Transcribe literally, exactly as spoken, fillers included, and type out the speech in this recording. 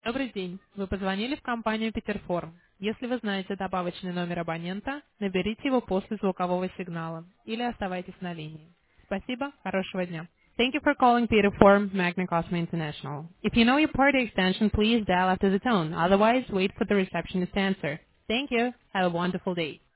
Добрый день. Вы позвонили в компанию Peterform. Если вы знаете добавочный номер абонента, наберите его после звукового сигнала или оставайтесь на линии. Спасибо. Хорошего дня. Thank you for calling Peterform Magna Cosmo International. If you know your party extension, please dial after the tone. Otherwise, wait for the receptionist to answer. Thank you. Have a wonderful day.